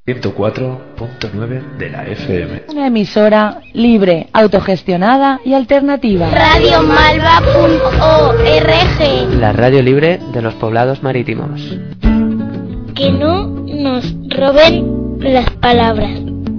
104.9 de la FM. Una emisora libre, autogestionada y alternativa. Radiomalva.org. La radio libre de los poblados marítimos. Que no nos roben las palabras.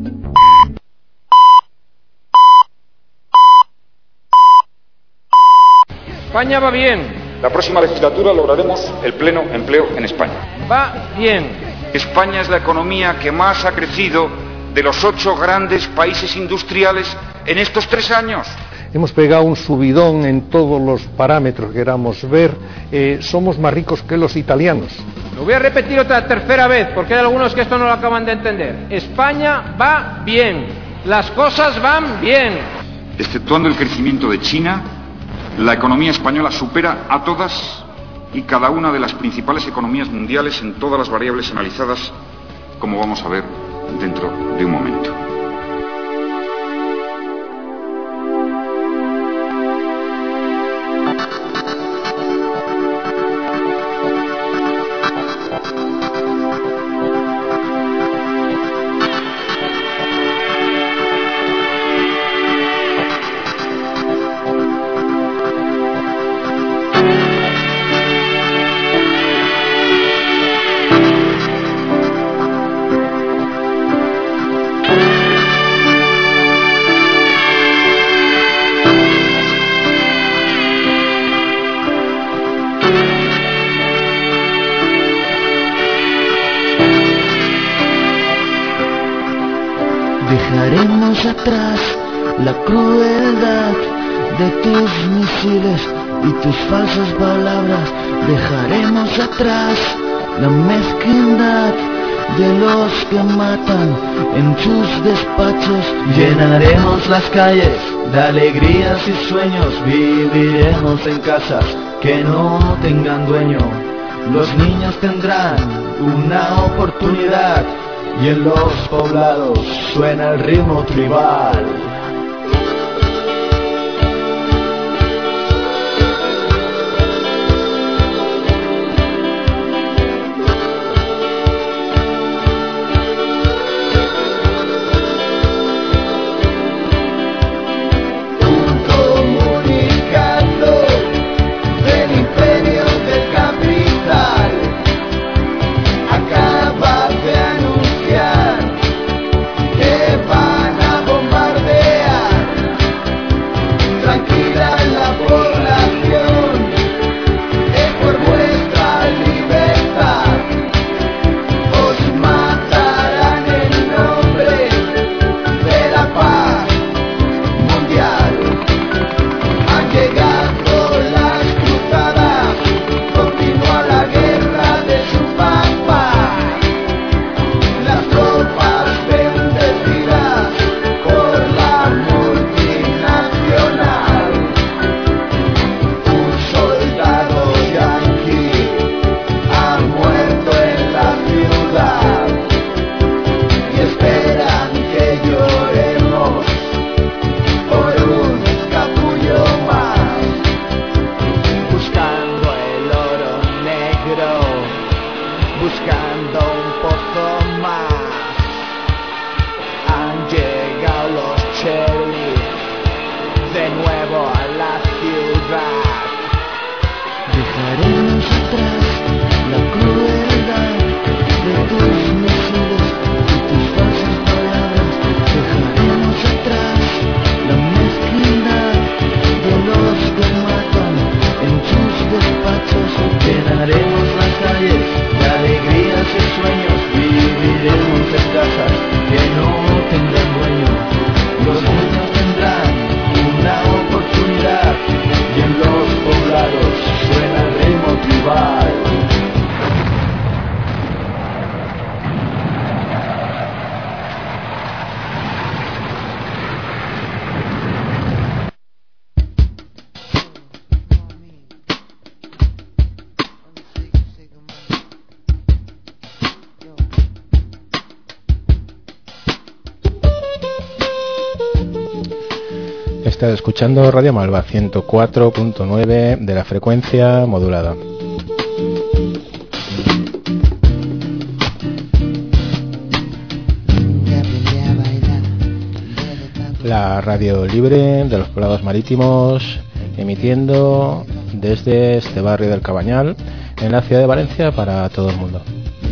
España va bien. La próxima legislatura lograremos el pleno empleo en España. Va bien. España es la economía que más ha crecido de los 8 grandes países industriales en estos 3 años. Hemos pegado un subidón en todos los parámetros que queramos ver. Somos más ricos que los italianos. Lo voy a repetir otra tercera vez, porque hay algunos que esto no lo acaban de entender. España va bien. Las cosas van bien. Exceptuando el crecimiento de China, la economía española supera a todas y cada una de las principales economías mundiales en todas las variables analizadas, como vamos a ver dentro de un momento. Dejaremos atrás la crueldad de tus misiles y tus falsas palabras. Dejaremos atrás la mezquindad de los que matan en sus despachos. Llenaremos las calles de alegrías y sueños. Viviremos en casas que no tengan dueño. Los niños tendrán una oportunidad. Y en los poblados suena el ritmo tribal. Estás escuchando Radio Malva 104.9 de la frecuencia modulada. la radio libre de los poblados marítimos, emitiendo desde este barrio del Cabañal, en la ciudad de Valencia, para todo el mundo.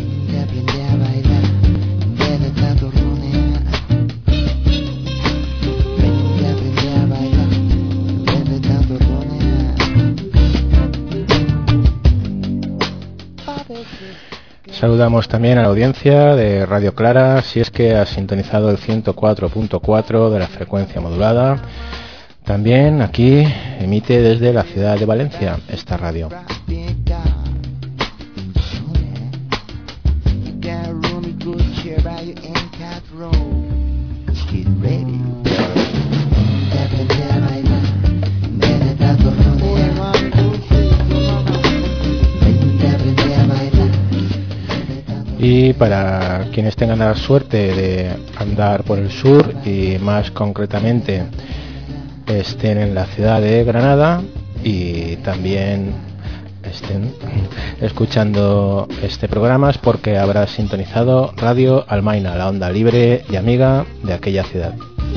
Saludamos también a la audiencia de Radio Clara, si es que ha sintonizado el 104.4 de la frecuencia modulada. También aquí emite desde la ciudad de Valencia esta radio. Y para quienes tengan la suerte de andar por el sur y más concretamente estén en la ciudad de Granada y también estén escuchando este programa, es porque habrá sintonizado Radio Almaina, la onda libre y amiga de aquella ciudad.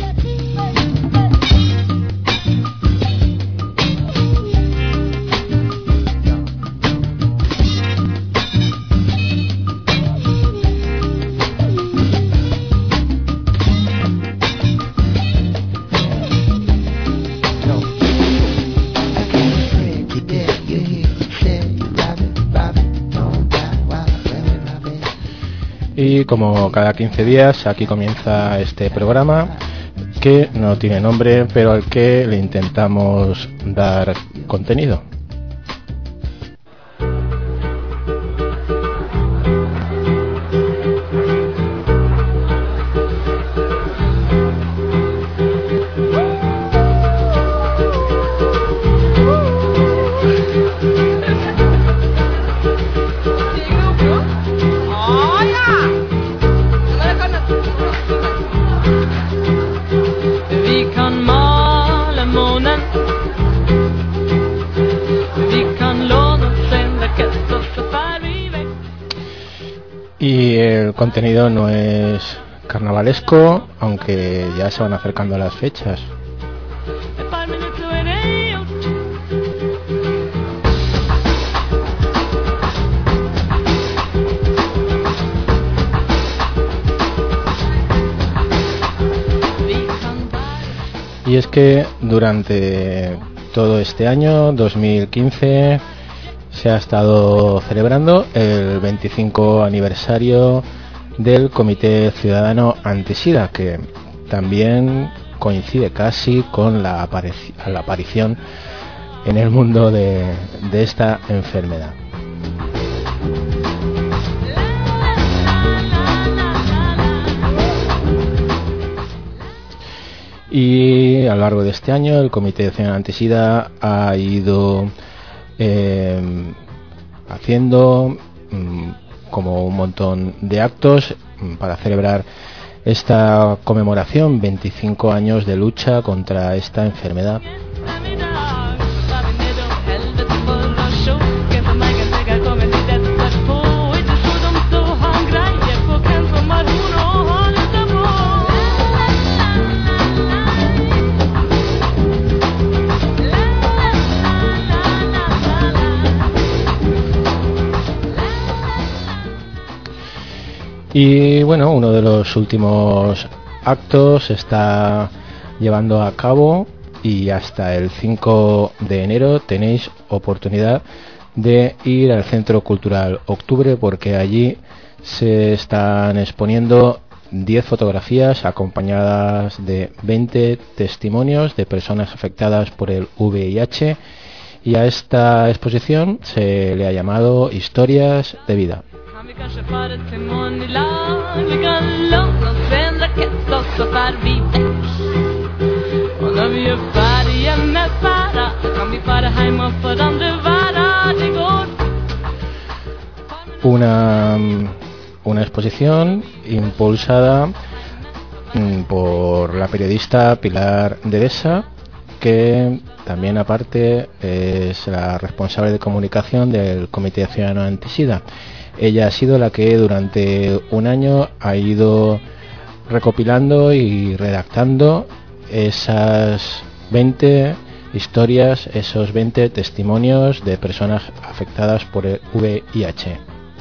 Y como cada 15 días, aquí comienza este programa que no tiene nombre, pero al que le intentamos dar contenido. Y el contenido no es carnavalesco, aunque ya se van acercando las fechas. Y es que durante todo este año, 2015, se ha estado celebrando el 25 aniversario del Comité Ciudadano Antisida, que también coincide casi con la aparición en el mundo de esta enfermedad. Y a lo largo de este año el Comité Ciudadano Antisida ha ido haciendo como un montón de actos para celebrar esta conmemoración, 25 años de lucha contra esta enfermedad. Y bueno, uno de los últimos actos se está llevando a cabo y hasta el 5 de enero tenéis oportunidad de ir al Centro Cultural Octubre, porque allí se están exponiendo 10 fotografías acompañadas de 20 testimonios de personas afectadas por el VIH, y a esta exposición se le ha llamado Historias de Vida. Una exposición impulsada por la periodista Pilar Devesa, que también aparte es la responsable de comunicación del Comité Ciudadano Antisida. Ella ha sido la que durante un año ha ido recopilando y redactando esas 20 historias, esos 20 testimonios de personas afectadas por el VIH.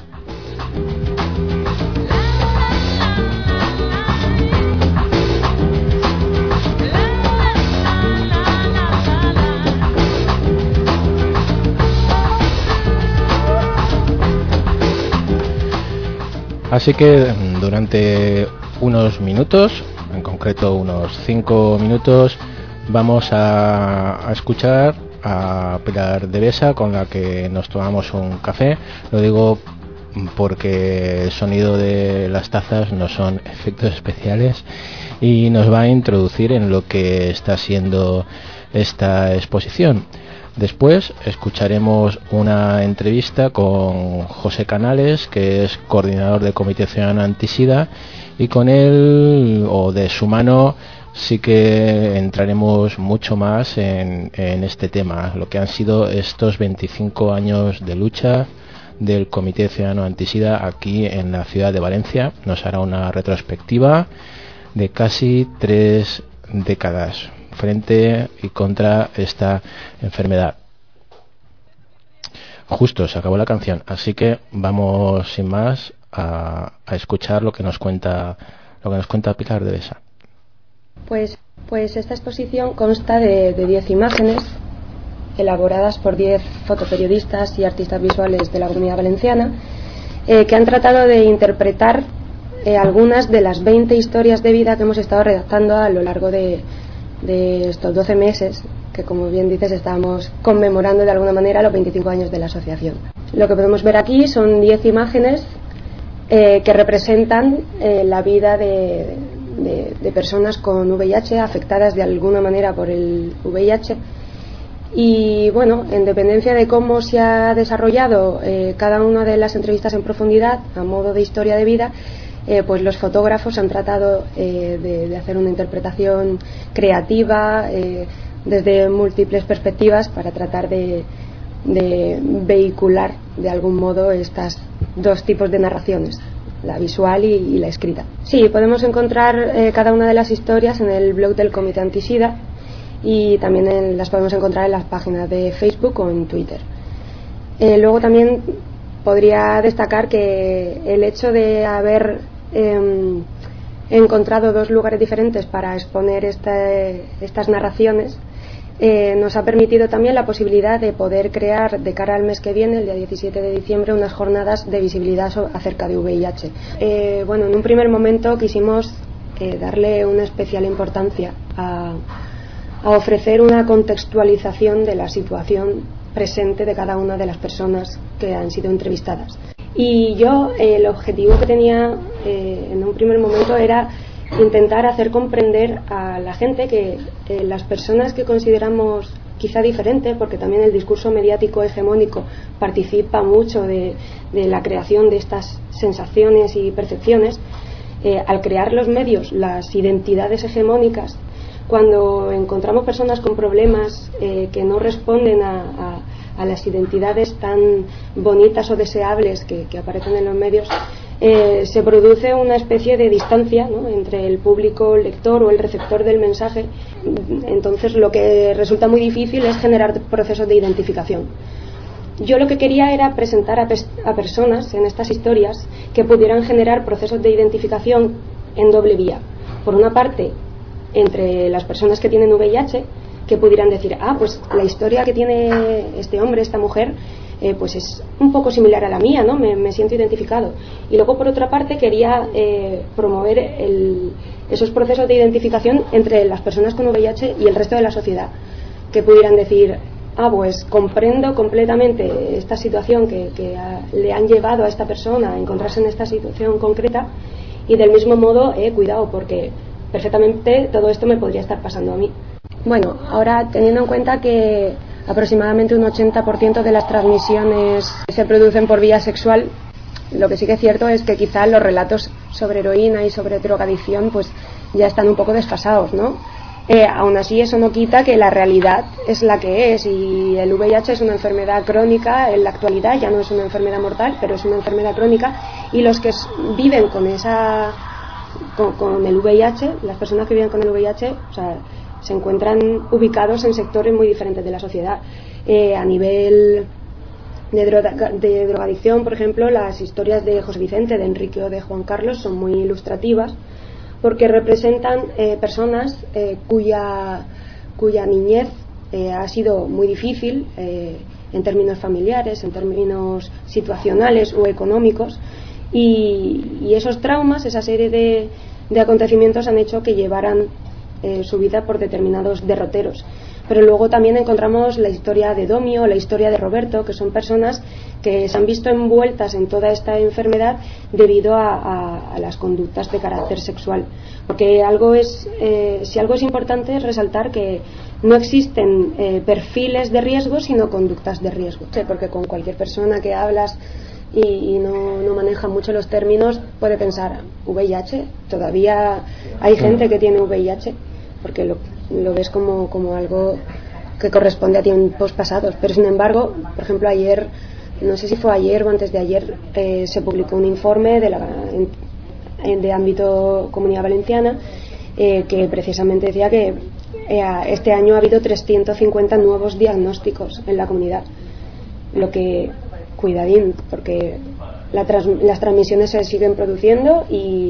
Así que durante unos minutos, en concreto unos 5 minutos, vamos a escuchar a Pilar Devesa, con la que nos tomamos un café. Lo digo porque el sonido de las tazas no son efectos especiales, y nos va a introducir en lo que está siendo esta exposición. Después escucharemos una entrevista con José Canales, que es coordinador del Comité Ciudadano Antisida, y con él, o de su mano, sí que entraremos mucho más en este tema, lo que han sido estos 25 años de lucha del Comité Ciudadano Antisida aquí en la ciudad de Valencia. Nos hará una retrospectiva de casi 3 décadas frente y contra esta enfermedad. Justo se acabó la canción, así que vamos sin más a escuchar lo que nos cuenta Pilar Devesa. Pues esta exposición consta de 10 imágenes elaboradas por 10 fotoperiodistas y artistas visuales de la Comunidad Valenciana, que han tratado de interpretar algunas de las 20 historias de vida que hemos estado redactando a lo largo de estos 12 meses, que, como bien dices, estábamos conmemorando de alguna manera los 25 años de la asociación. Lo que podemos ver aquí son 10 imágenes que representan la vida de personas con VIH, afectadas de alguna manera por el VIH. Y bueno, en dependencia de cómo se ha desarrollado cada una de las entrevistas en profundidad, a modo de historia de vida, pues los fotógrafos han tratado de hacer una interpretación creativa desde múltiples perspectivas para tratar de vehicular de algún modo estas dos tipos de narraciones, la visual y la escrita. Sí, podemos encontrar cada una de las historias en el blog del Comité Antisida, y también las podemos encontrar en las páginas de Facebook o en Twitter. Luego también podría destacar que el hecho de haber encontrado 2 lugares diferentes para exponer estas narraciones nos ha permitido también la posibilidad de poder crear, de cara al mes que viene, el día 17 de diciembre, unas jornadas de visibilidad acerca de VIH. Bueno, en un primer momento quisimos darle una especial importancia a ofrecer una contextualización de la situación presente de cada una de las personas que han sido entrevistadas. Y yo, el objetivo que tenía en un primer momento era intentar hacer comprender a la gente que las personas que consideramos quizá diferentes, porque también el discurso mediático hegemónico participa mucho de la creación de estas sensaciones y percepciones, al crear los medios las identidades hegemónicas, cuando encontramos personas con problemas que no responden a las identidades tan bonitas o deseables que aparecen en los medios, se produce una especie de distancia, ¿no?, entre el público lector o el receptor del mensaje. Entonces lo que resulta muy difícil es generar procesos de identificación. Yo lo que quería era presentar a personas en estas historias que pudieran generar procesos de identificación en doble vía. Por una parte, entre las personas que tienen VIH, que pudieran decir, pues la historia que tiene este hombre, esta mujer, pues es un poco similar a la mía, ¿no? Me siento identificado. Y luego, por otra parte, quería promover esos procesos de identificación entre las personas con VIH y el resto de la sociedad, que pudieran decir, pues comprendo completamente esta situación que le han llevado a esta persona a encontrarse en esta situación concreta, y del mismo modo, cuidado, porque perfectamente todo esto me podría estar pasando a mí. Bueno, ahora, teniendo en cuenta que aproximadamente un 80% de las transmisiones se producen por vía sexual, lo que sí que es cierto es que quizá los relatos sobre heroína y sobre drogadicción pues ya están un poco desfasados, ¿no? Aún así, eso no quita que la realidad es la que es, y el VIH es una enfermedad crónica. En la actualidad ya no es una enfermedad mortal, pero es una enfermedad crónica, y los que viven con el VIH, las personas que viven con el VIH, o sea, se encuentran ubicados en sectores muy diferentes de la sociedad. A nivel de drogadicción, por ejemplo, las historias de José Vicente, de Enrique o de Juan Carlos son muy ilustrativas porque representan personas cuya niñez ha sido muy difícil en términos familiares, en términos situacionales o económicos, y esos traumas, esa serie de acontecimientos han hecho que llevaran su vida por determinados derroteros. Pero luego también encontramos la historia de Domio, la historia de Roberto, que son personas que se han visto envueltas en toda esta enfermedad debido a las conductas de carácter sexual. Porque si algo es importante es resaltar que no existen perfiles de riesgo, sino conductas de riesgo. Porque con cualquier persona que hablas y no maneja mucho los términos puede pensar, VIH, todavía hay gente que tiene VIH, porque lo ves como algo que corresponde a tiempos pasados. Pero sin embargo, por ejemplo, ayer, no sé si fue ayer o antes de ayer, se publicó un informe de ámbito Comunidad Valenciana que precisamente decía que este año ha habido 350 nuevos diagnósticos en la comunidad, lo que, cuidadín, porque las transmisiones se siguen produciendo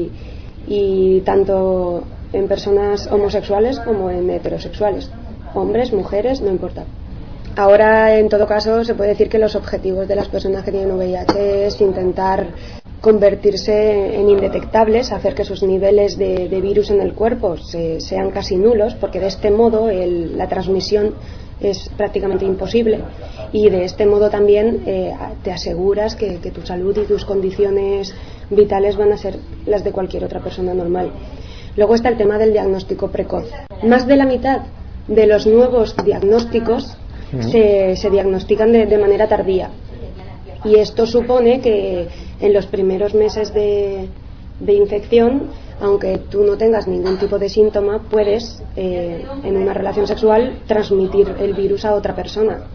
y tanto en personas homosexuales como en heterosexuales, hombres, mujeres, no importa. Ahora, en todo caso, se puede decir que los objetivos de las personas que tienen VIH es intentar convertirse en indetectables, hacer que sus niveles de virus en el cuerpo sean casi nulos, porque de este modo la transmisión es prácticamente imposible, y de este modo también te aseguras que tu salud y tus condiciones vitales van a ser las de cualquier otra persona normal. Luego está el tema del diagnóstico precoz. Más de la mitad de los nuevos diagnósticos se diagnostican de manera tardía, y esto supone que en los primeros meses de infección, aunque tú no tengas ningún tipo de síntoma, puedes en una relación sexual transmitir el virus a otra persona.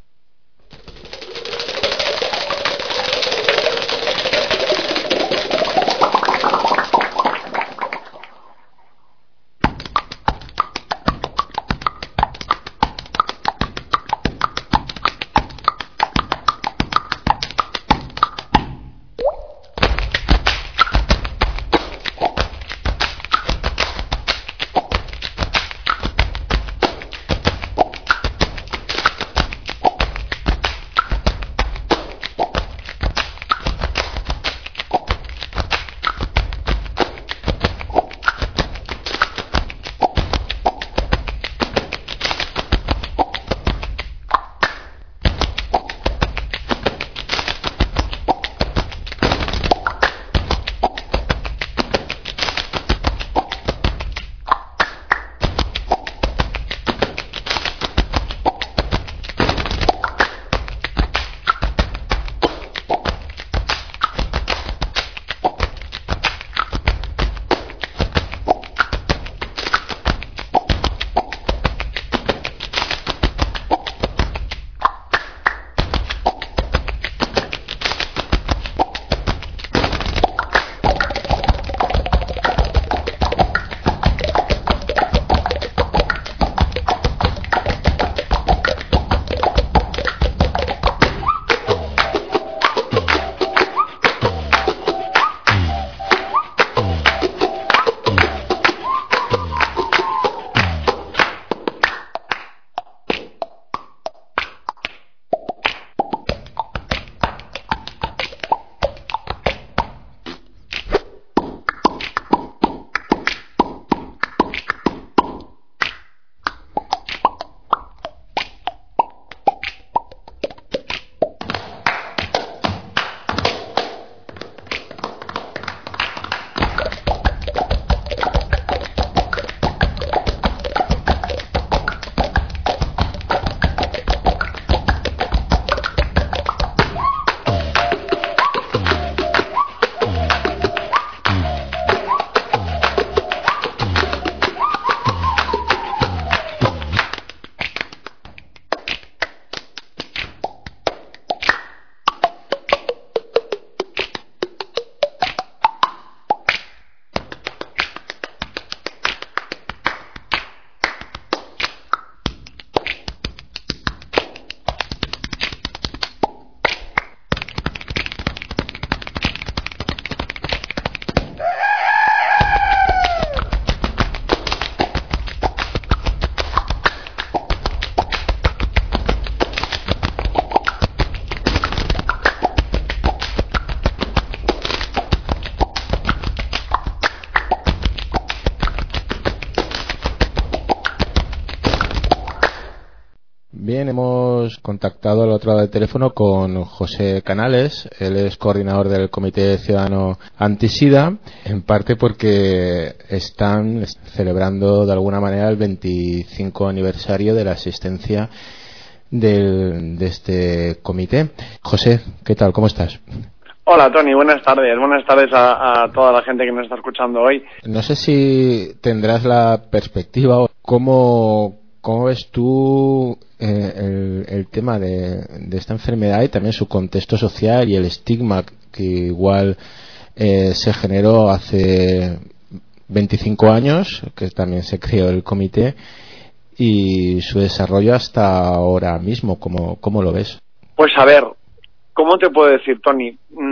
Bien, hemos contactado al otro lado del teléfono con José Canales. Él es coordinador del Comité Ciudadano Antisida, en parte porque están celebrando de alguna manera el 25 aniversario de la existencia de este comité. José, ¿qué tal? ¿Cómo estás? Hola Tony, buenas tardes. Buenas tardes a toda la gente que nos está escuchando hoy. No sé si tendrás la perspectiva o cómo ves tú el tema de esta enfermedad y también su contexto social y el estigma que igual se generó hace 25 años, que también se creó el comité, y su desarrollo hasta ahora mismo. ¿Cómo lo ves? Pues a ver, ¿cómo te puedo decir, Tony?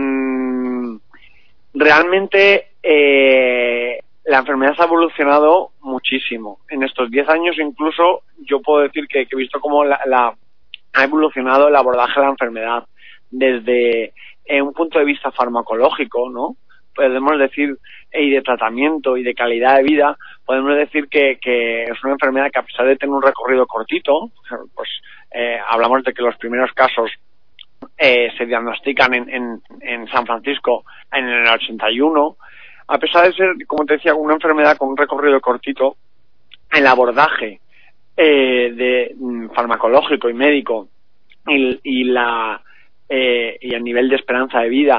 Realmente la enfermedad ha evolucionado muchísimo. En estos 10 años incluso yo puedo decir que he visto cómo ha evolucionado el abordaje de la enfermedad desde un punto de vista farmacológico, ¿no? Podemos decir, y de tratamiento y de calidad de vida, podemos decir que es una enfermedad que, a pesar de tener un recorrido cortito, pues hablamos de que los primeros casos se diagnostican en San Francisco en el 81, a pesar de ser, como te decía, una enfermedad con un recorrido cortito, el abordaje farmacológico y médico y a nivel de esperanza de vida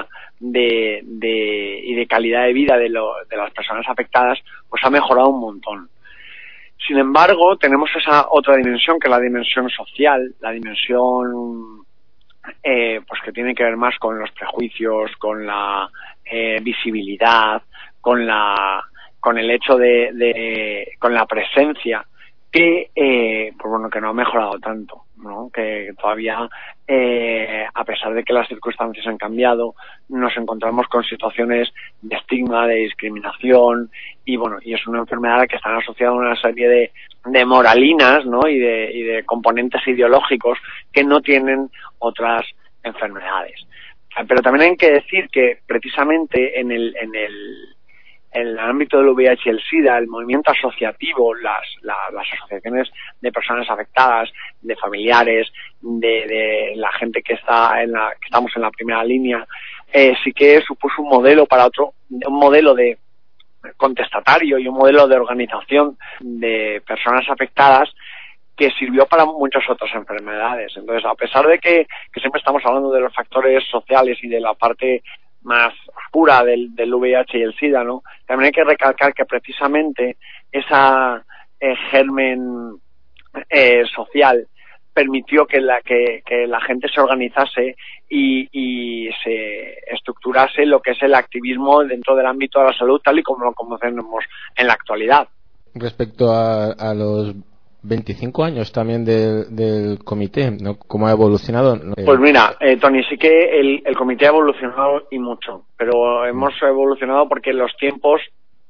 y de calidad de vida de las personas afectadas, pues ha mejorado un montón. Sin embargo, tenemos esa otra dimensión, que es la dimensión social, la dimensión pues que tiene que ver más con los prejuicios, con la visibilidad, con el hecho con la presencia, que pues bueno, que no ha mejorado tanto, ¿no? Que todavía, a pesar de que las circunstancias han cambiado, nos encontramos con situaciones de estigma, de discriminación, y bueno, y es una enfermedad que está asociada a una serie de moralinas, ¿no? y de componentes ideológicos que no tienen otras enfermedades. Pero también hay que decir que precisamente en el ámbito del VIH y el SIDA, el movimiento asociativo, las asociaciones de personas afectadas, de familiares, de la gente que estamos en la primera línea, sí que supuso un modelo de contestatario y un modelo de organización de personas afectadas que sirvió para muchas otras enfermedades. Entonces, a pesar de que siempre estamos hablando de los factores sociales y de la parte más oscura del VIH y el SIDA, ¿no? También hay que recalcar que precisamente esa germen social permitió que la gente se organizase y se estructurase lo que es el activismo dentro del ámbito de la salud, tal y como lo conocemos en la actualidad. Respecto a los 25 años también del comité, ¿no? ¿Cómo ha evolucionado? Pues mira, Tony, sí que el comité ha evolucionado y mucho, pero hemos evolucionado porque los tiempos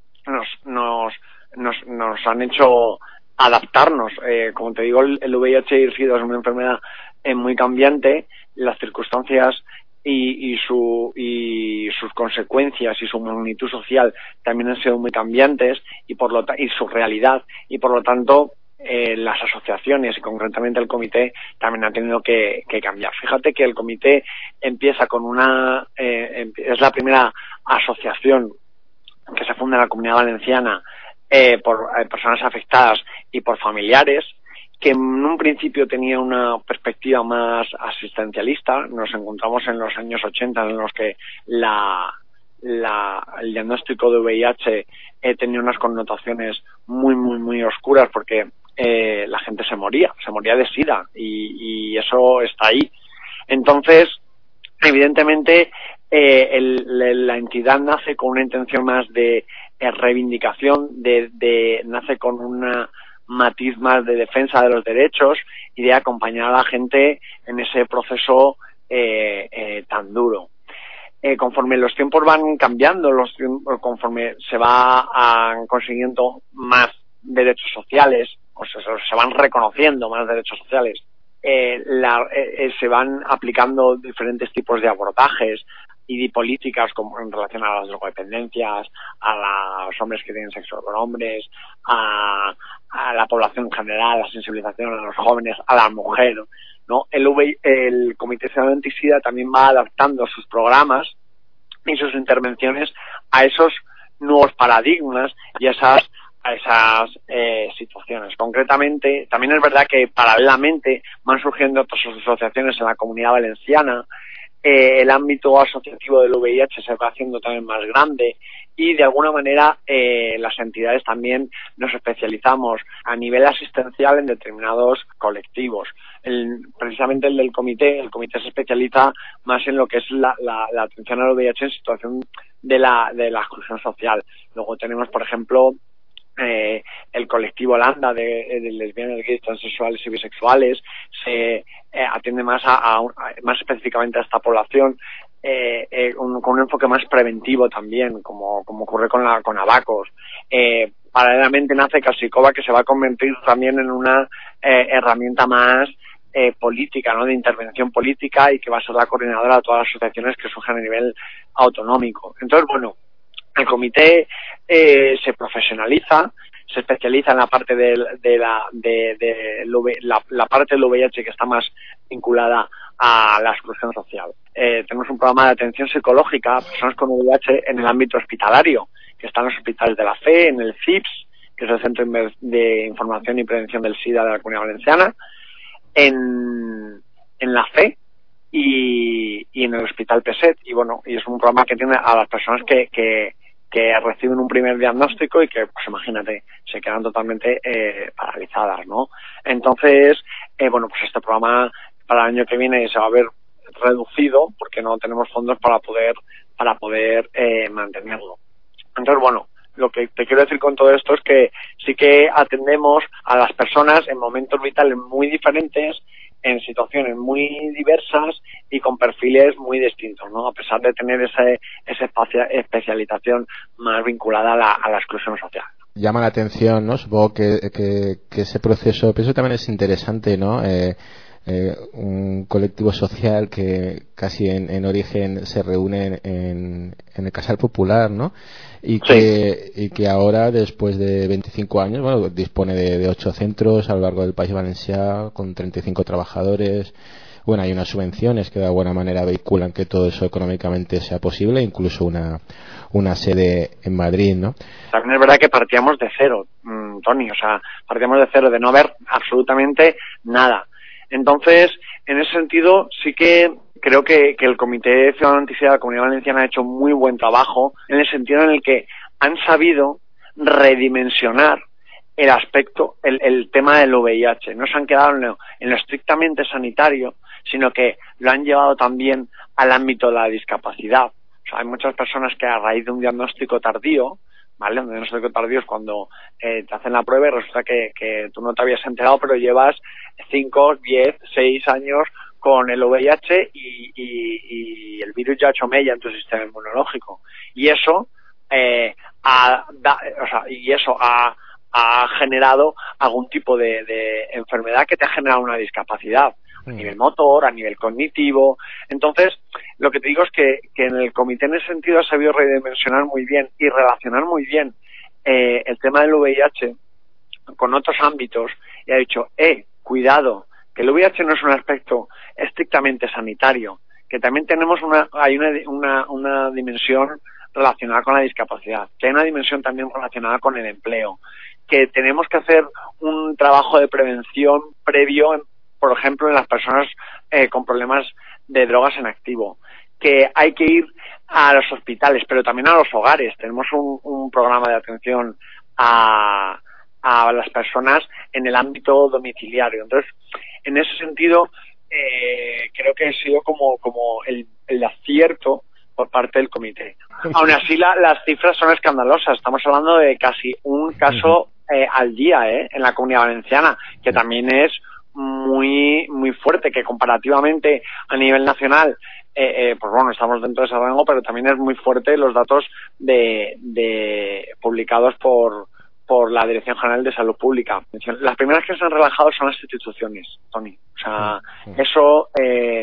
nos han hecho adaptarnos. Como te digo, el VIH y el SIDA es una enfermedad muy cambiante, las circunstancias y sus consecuencias y su magnitud social también han sido muy cambiantes y su realidad, y por lo tanto las asociaciones y concretamente el comité también han tenido que cambiar. Fíjate que el comité empieza con es la primera asociación que se funda en la Comunidad Valenciana por personas afectadas y por familiares, que en un principio tenía una perspectiva más asistencialista. Nos encontramos en los años 80 en los que el diagnóstico de VIH tenía unas connotaciones muy, muy, muy oscuras, porque la gente se moría de SIDA y eso está ahí. Entonces, evidentemente, la entidad nace con una intención más de reivindicación, nace con una matiz más de defensa de los derechos y de acompañar a la gente en ese proceso tan duro. Conforme los tiempos van cambiando, conforme se van consiguiendo más derechos sociales, o sea, se van reconociendo más derechos sociales, se van aplicando diferentes tipos de abordajes y políticas como en relación a las drogodependencias, a los hombres que tienen sexo con hombres, a la población en general, la sensibilización a los jóvenes, a la mujer, ¿no? El Comité Ciudadano Antisida también va adaptando sus programas y sus intervenciones a esos nuevos paradigmas y a esas situaciones. Concretamente, también es verdad que paralelamente van surgiendo otras asociaciones en la Comunidad Valenciana. El ámbito asociativo del VIH se va haciendo también más grande y de alguna manera las entidades también nos especializamos a nivel asistencial en determinados colectivos. Precisamente el comité se especializa más en lo que es la atención al VIH en situación de la exclusión social. Luego tenemos, por ejemplo, el colectivo Landa de lesbianas, gays, transexuales y bisexuales. Se atiende más más específicamente a esta población con un enfoque más preventivo también, como ocurre con Abacos. Paralelamente nace Calsicova, que se va a convertir también en una herramienta más política, ¿no? De intervención política, y que va a ser la coordinadora de todas las asociaciones que surjan a nivel autonómico. Entonces, bueno, el comité se profesionaliza, se especializa en la parte la parte del VIH que está más vinculada a la exclusión social. Tenemos un programa de atención psicológica a personas con VIH en el ámbito hospitalario, que está en los hospitales de la FE, en el CIPS, que es el Centro de Información y Prevención del SIDA de la Comunidad Valenciana, en la FE y en el Hospital PESET. Y bueno, y es un programa que tiene a las personas que reciben un primer diagnóstico y que, pues imagínate, se quedan totalmente paralizadas, ¿no? Entonces, bueno, pues este programa para el año que viene se va a ver reducido porque no tenemos fondos para poder mantenerlo. Entonces, bueno, lo que te quiero decir con todo esto es que sí que atendemos a las personas en momentos vitales muy diferentes, en situaciones muy diversas y con perfiles muy distintos, ¿no? A pesar de tener esa especialización más vinculada a la exclusión social. Llama la atención, ¿no? Supongo que ese proceso, pienso que también es interesante, ¿no? Un colectivo social que casi en origen se reúne en el Casal Popular, ¿no? Y que ahora, después de 25 años, bueno, dispone de 8 centros a lo largo del País Valenciano con 35 trabajadores. Bueno, hay unas subvenciones que de alguna manera vehiculan que todo eso económicamente sea posible, incluso una sede en Madrid, ¿no? También es verdad que partíamos de cero, Tony, o sea, partíamos de cero, de no haber absolutamente nada. Entonces, en ese sentido, sí que creo que el Comité Ciudadano Antisida de la Comunidad Valenciana ha hecho muy buen trabajo, en el sentido en el que han sabido redimensionar el aspecto, el tema del VIH. No se han quedado en lo estrictamente sanitario, sino que lo han llevado también al ámbito de la discapacidad. O sea, hay muchas personas que a raíz de un diagnóstico tardío, ¿vale? Un diagnóstico tardío es cuando te hacen la prueba y resulta que tú no te habías enterado, pero llevas 5, 10, 6 años con el VIH y el virus ya ha hecho mella en tu sistema inmunológico. Y eso ha generado algún tipo de enfermedad que te ha generado una discapacidad a nivel motor, a nivel cognitivo. Entonces, lo que te digo es que en el comité en ese sentido ha sabido redimensionar muy bien y relacionar muy bien el tema del VIH con otros ámbitos y ha dicho, cuidado, que el VIH no es un aspecto estrictamente sanitario, que también tenemos una dimensión relacionada con la discapacidad, que hay una dimensión también relacionada con el empleo, que tenemos que hacer un trabajo de prevención previo, por ejemplo, en las personas con problemas de drogas en activo, que hay que ir a los hospitales, pero también a los hogares. Tenemos un programa de atención a las personas en el ámbito domiciliario. Entonces, en ese sentido, creo que ha sido como el acierto por parte del comité. Aún así, las cifras son escandalosas. Estamos hablando de casi un caso al día en la Comunidad Valenciana, que también es muy muy fuerte, que comparativamente a nivel nacional pues bueno, estamos dentro de ese rango, pero también es muy fuerte los datos publicados por la Dirección General de Salud Pública. Las primeras que se han relajado son las instituciones, Tony. O sea, eso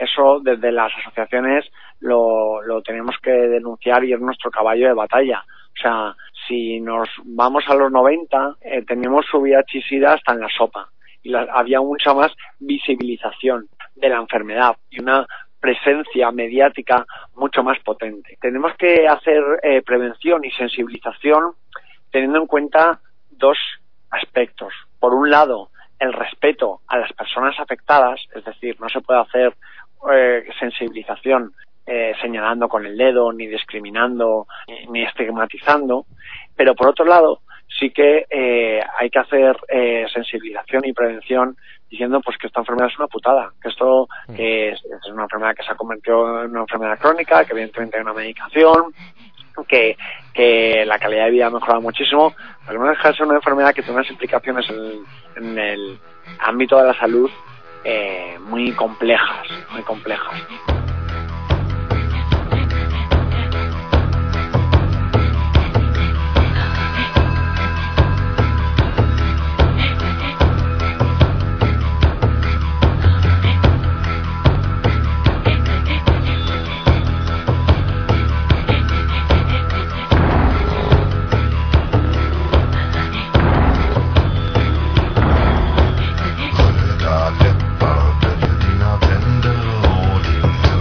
eso desde las asociaciones lo tenemos que denunciar y es nuestro caballo de batalla. O sea, si nos vamos a los 90, teníamos su VIH-Sida hasta en la sopa y había mucha más visibilización de la enfermedad y una presencia mediática mucho más potente. Tenemos que hacer prevención y sensibilización teniendo en cuenta dos aspectos. Por un lado, el respeto a las personas afectadas, es decir, no se puede hacer sensibilización señalando con el dedo, ni discriminando, ni estigmatizando, pero por otro lado, sí que hay que hacer sensibilización y prevención diciendo pues que esta enfermedad es una putada, que esto que es una enfermedad que se ha convertido en una enfermedad crónica, que evidentemente hay una medicación, que la calidad de vida ha mejorado muchísimo, pero no deja de ser una enfermedad que tiene unas implicaciones en el ámbito de la salud muy complejas. Tender holding to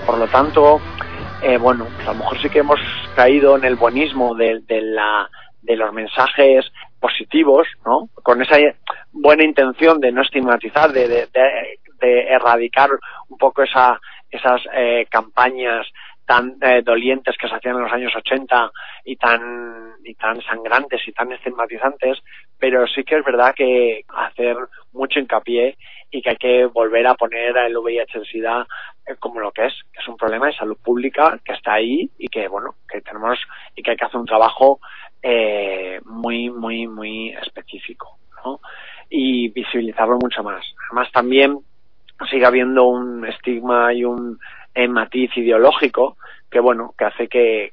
Por lo tanto, bueno, pues a lo mejor sí que hemos caído en el buenismo de los mensajes positivos, ¿no? Con esa buena intención de no estigmatizar, de erradicar un poco esas campañas tan dolientes que se hacían en los años 80 y tan sangrantes y tan estigmatizantes, pero sí que es verdad que hacer mucho hincapié y que hay que volver a poner el VIH-Sida como lo que es un problema de salud pública que está ahí y que, bueno, que tenemos y que hay que hacer un trabajo muy, muy, muy específico, ¿no? Y visibilizarlo mucho más. Además, también sigue habiendo un estigma y un matiz ideológico que, bueno, que hace que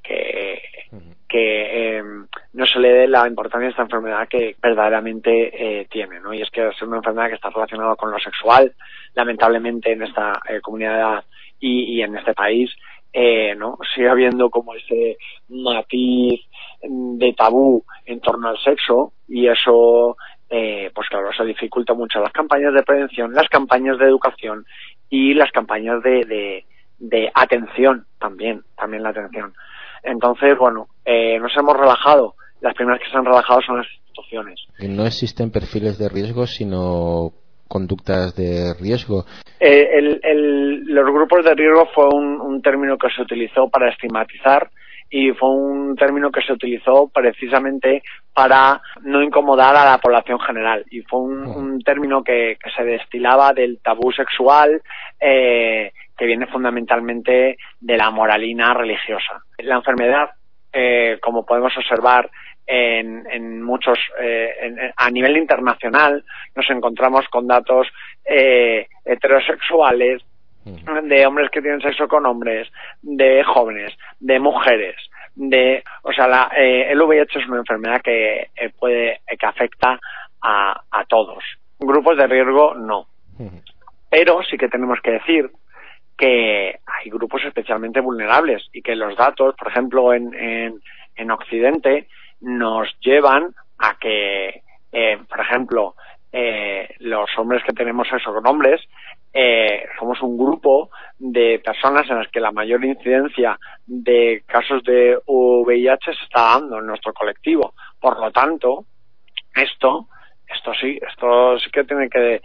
no se le dé la importancia a esta enfermedad que verdaderamente tiene, ¿no? Y es que es una enfermedad que está relacionada con lo sexual, lamentablemente en esta comunidad y en este país, ¿no? Sigue habiendo como ese matiz de tabú en torno al sexo, y eso pues claro, eso dificulta mucho las campañas de prevención, las campañas de educación y las campañas de atención también la atención. Entonces, bueno, nos hemos relajado. Las primeras que se han relajado son las instituciones. No existen perfiles de riesgo, sino conductas de riesgo. Los grupos de riesgo fue un término que se utilizó para estigmatizar, y fue un término que se utilizó precisamente para no incomodar a la población general, y fue un término que se destilaba del tabú sexual, que viene fundamentalmente de la moralina religiosa. La enfermedad, como podemos observar en muchos, a nivel internacional, nos encontramos con datos heterosexuales, de hombres que tienen sexo con hombres, de jóvenes, de mujeres, o sea, el VIH es una enfermedad que afecta a todos. Grupos de riesgo no. Pero sí que tenemos que decir que hay grupos especialmente vulnerables y que los datos, por ejemplo, en Occidente, nos llevan a que, por ejemplo, los hombres que tenemos sexo con hombres, somos un grupo de personas en las que la mayor incidencia de casos de VIH se está dando en nuestro colectivo. Por lo tanto, esto sí que tiene que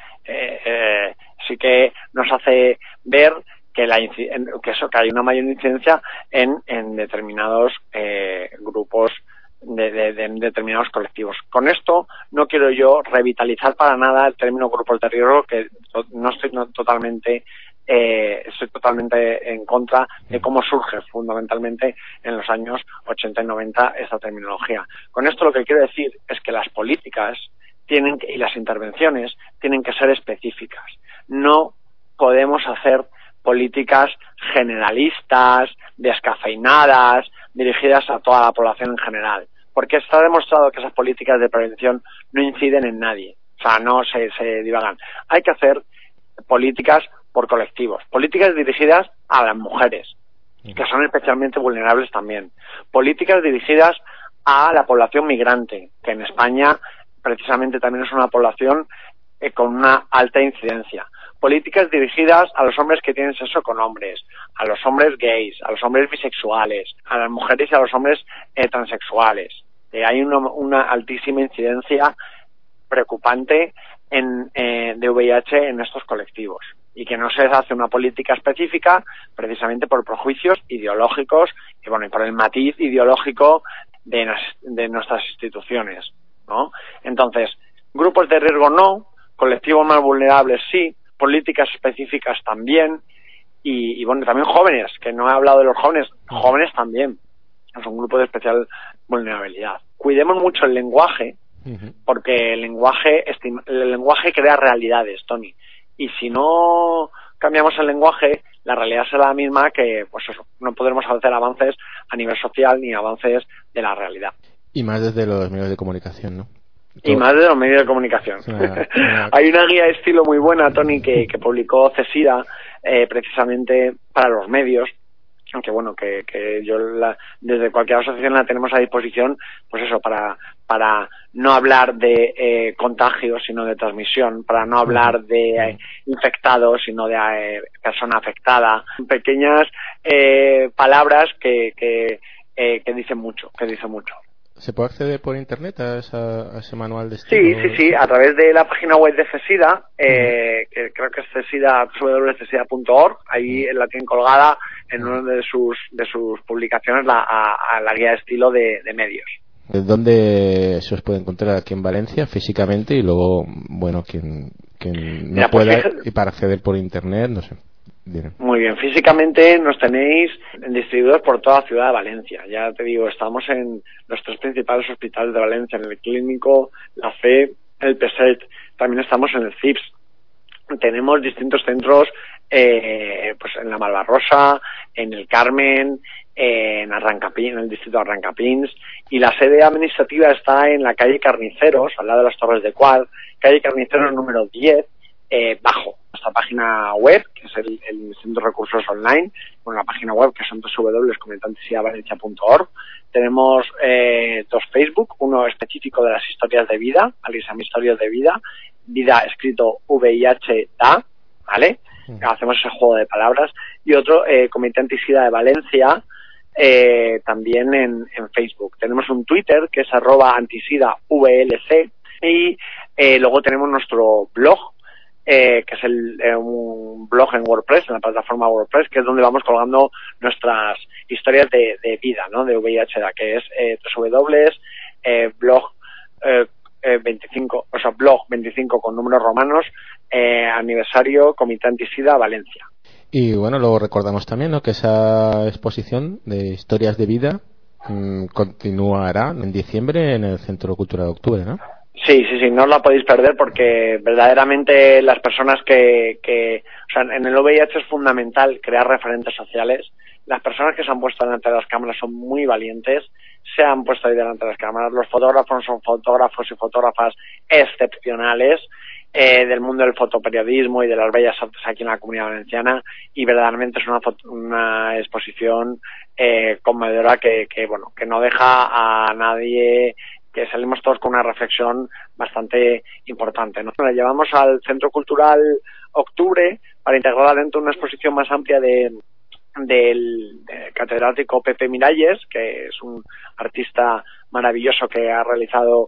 sí que nos hace ver que hay una mayor incidencia en determinados grupos de determinados colectivos. Con esto no quiero yo revitalizar para nada el término grupos de riesgo, que estoy totalmente en contra de cómo surge fundamentalmente en los años 80 y 90 esta terminología. Con esto lo que quiero decir es que las políticas y las intervenciones tienen que ser específicas. No podemos hacer políticas generalistas, descafeinadas, dirigidas a toda la población en general, porque está demostrado que esas políticas de prevención no inciden en nadie, o sea, no se divagan. Hay que hacer políticas por colectivos, políticas dirigidas a las mujeres, que son especialmente vulnerables también, políticas dirigidas a la población migrante, que en España precisamente también es una población con una alta incidencia, políticas dirigidas a los hombres que tienen sexo con hombres, a los hombres gays, a los hombres bisexuales, a las mujeres y a los hombres transexuales. Hay una altísima incidencia preocupante de VIH en estos colectivos, y que no se hace una política específica precisamente por prejuicios ideológicos y por el matiz ideológico de nuestras instituciones, ¿no? Entonces, grupos de riesgo no, colectivos más vulnerables sí, políticas específicas también, y también jóvenes, que no he hablado de los jóvenes también, es un grupo de especial vulnerabilidad. Cuidemos mucho el lenguaje, porque el lenguaje crea realidades, Tony, y si no cambiamos el lenguaje, la realidad será la misma, que pues eso, no podremos hacer avances a nivel social ni avances de la realidad. Y más desde los medios de comunicación, ¿no? Y más de los medios de comunicación. Hay una guía de estilo muy buena, Tony, que publicó CESIDA precisamente para los medios, aunque bueno, que yo desde cualquier asociación la tenemos a disposición, pues eso, para no hablar de contagio, sino de transmisión, para no hablar de infectados, sino de persona afectada. Pequeñas palabras que dicen mucho, ¿Se puede acceder por internet a ese manual de estilo? Sí, a través de la página web de CESIDA, que creo que es www.cesida.org, ahí la tienen colgada en una de sus publicaciones a la guía de estilo de medios. ¿Dónde se os puede encontrar aquí en Valencia físicamente? Y luego, bueno, quien no pueda, y para acceder por internet, no sé. Bien. Muy bien, físicamente nos tenéis distribuidos por toda la ciudad de Valencia. Ya te digo, estamos en los 3 principales hospitales de Valencia, en el Clínico, la FE, el PESET, también estamos en el CIPS. Tenemos distintos centros pues en la Malvarrosa, en el Carmen, en Arrancapín, en el distrito de Arrancapins, y la sede administrativa está en la calle Carniceros, al lado de las Torres de Quad, calle Carniceros número 10, bajo nuestra página web, que es el Centro de Recursos Online, con la página web que son www.comitantesiavalencia.org. Tenemos 2 Facebook, uno específico de las historias de vida, Alisam Historias de Vida, vida escrito VIH-DA, ¿vale? Hacemos ese juego de palabras, y otro, Comité Antisida de Valencia, también en Facebook. Tenemos un Twitter que es @antisidavlc, y luego tenemos nuestro blog, que es un blog en WordPress, en la plataforma WordPress, que es donde vamos colgando nuestras historias de vida, ¿no? De VIH-DA, que es blog 25 con números romanos, aniversario Comité Antisida Valencia. Y bueno, luego recordamos también, ¿no?, que esa exposición de historias de vida continuará en diciembre en el Centro Cultural de Octubre, ¿no? Sí, no os la podéis perder, porque verdaderamente las personas o sea, en el VIH es fundamental crear referentes sociales. Las personas que se han puesto delante de las cámaras son muy valientes, se han puesto ahí delante de las cámaras. Los fotógrafos son fotógrafos y fotógrafas excepcionales del mundo del fotoperiodismo y de las bellas artes aquí en la Comunidad Valenciana, y verdaderamente es una exposición conmovedora que no deja a nadie, que salimos todos con una reflexión bastante importante, ¿no? La llevamos al Centro Cultural Octubre para integrarla dentro de una exposición más amplia del catedrático Pepe Miralles, que es un artista maravilloso que ha realizado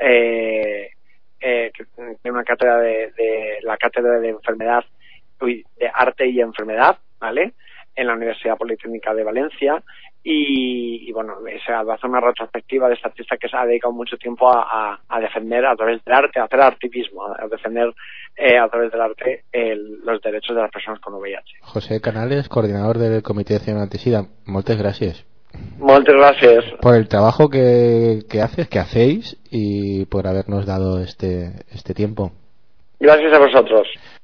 una cátedra de la cátedra de arte y enfermedad, ¿vale?, en la Universidad Politécnica de Valencia. Y bueno, se va a hacer una retrospectiva de esta artista que se ha dedicado mucho tiempo a defender a través del arte, a hacer activismo, a defender a través del arte los derechos de las personas con VIH. José Canales, coordinador del Comité de Acción Antisida, muchas gracias. Muchas gracias por el trabajo que hacéis, y por habernos dado este tiempo. Gracias a vosotros.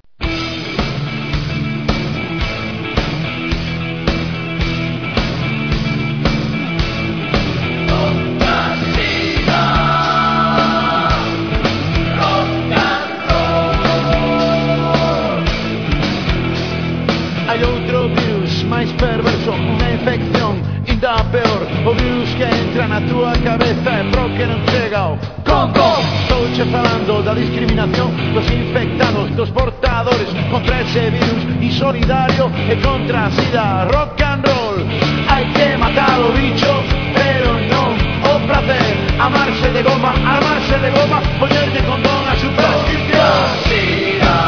Hai outro virus máis perverso, unha infección inda peor, o virus que entra na túa cabeza e pro que non chega o con. Estouche falando da discriminación dos infectados, dos portadores, contra ese virus insolidario e contra a sida. Rock and roll, hai que matar o bicho, pero non o placer. Amarse de goma, poñerte condón a su prescripción.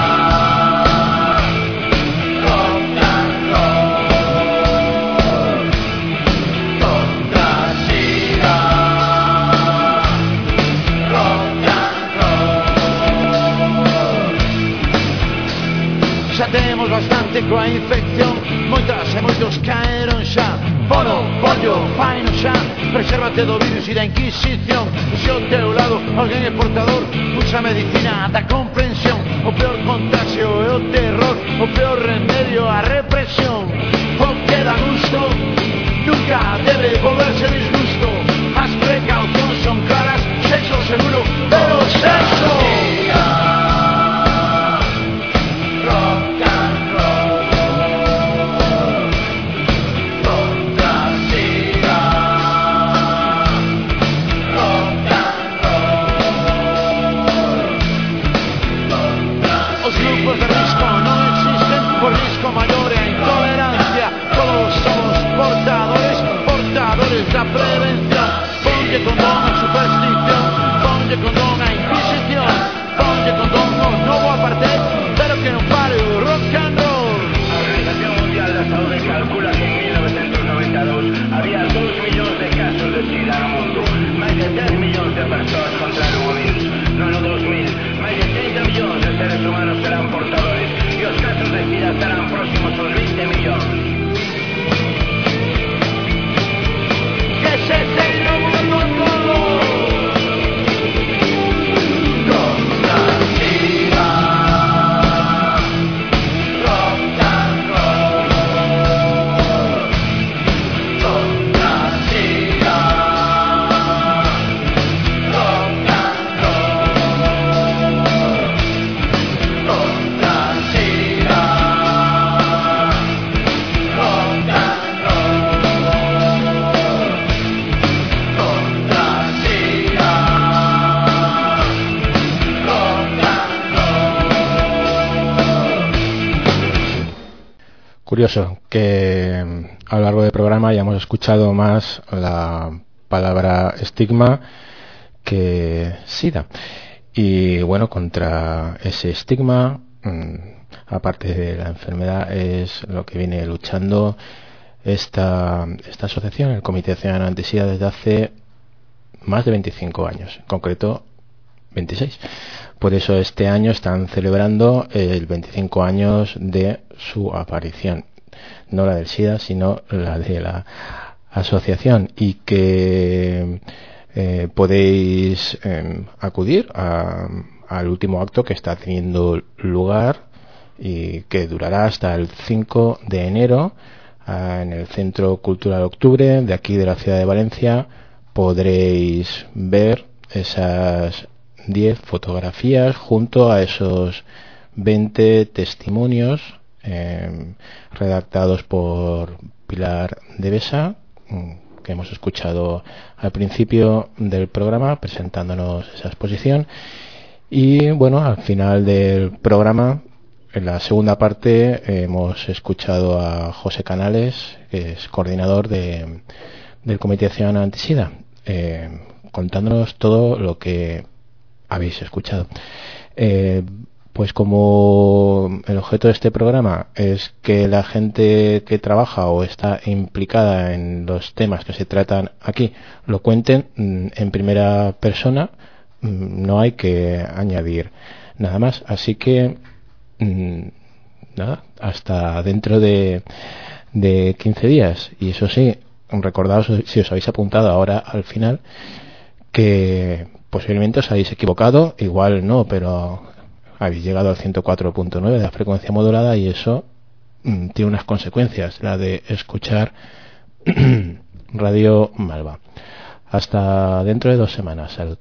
Xa temos bastante coa infección, moitas e moitos caeron xa. Bono, pollo, faino xa, presérvate do virus e da inquisición. Se ao teu lado alguén é portador, usa medicina da comprensión. O peor contagio é o terror, o peor remedio a represión. O que dá gusto nunca debe volverse disgusto. As precaucións son claras, sexo seguro, pero sexo. Rock and roll. curioso que a lo largo del programa ya hemos escuchado más la palabra estigma que SIDA. Y bueno, contra ese estigma, aparte de la enfermedad, es lo que viene luchando esta asociación, el Comité Ciudadano Anti-SIDA, desde hace más de 25 años, en concreto 26. Por eso este año están celebrando el 25 años de su aparición, no la del SIDA, sino la de la asociación, y que podéis acudir al último acto que está teniendo lugar y que durará hasta el 5 de enero en el Centro Cultural Octubre de aquí de la ciudad de Valencia. Podréis ver esas 10 fotografías junto a esos 20 testimonios redactados por Pilar de Besa, que hemos escuchado al principio del programa presentándonos esa exposición. Y bueno, al final del programa, en la segunda parte, hemos escuchado a José Canales, que es coordinador del Comité Ciudadano Anti-SIDA, contándonos todo lo que habéis escuchado. Pues como el objeto de este programa es que la gente que trabaja o está implicada en los temas que se tratan aquí lo cuenten en primera persona, no hay que añadir nada más. Así que nada, hasta dentro de 15 días. Y eso sí, recordaos, si os habéis apuntado ahora al final, que posiblemente os habéis equivocado, igual no, pero habéis llegado al 104.9 de la frecuencia modulada, y eso tiene unas consecuencias, la de escuchar Radio Malva. Hasta dentro de 2 semanas. Salud.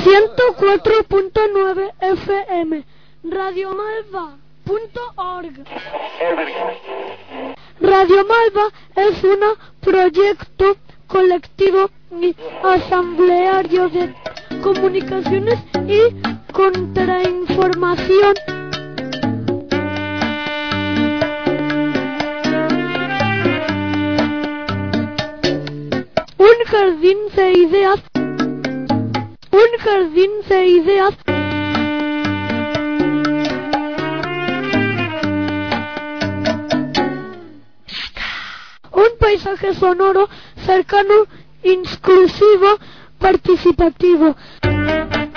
104.9 FM, radiomalva.org. Radio Malva es un proyecto colectivo y asambleario de comunicaciones y contrainformación. Un jardín de ideas. Un jardín de ideas. Un paisaje sonoro, cercano, inclusivo, participativo.